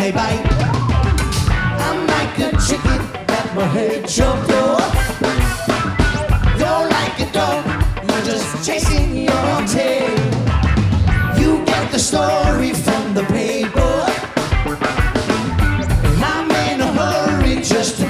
they bite. I'm like a chicken that will hurt your door. You're like a dog, you're just chasing your tail. You get the story from the paper, and I'm in a hurry just to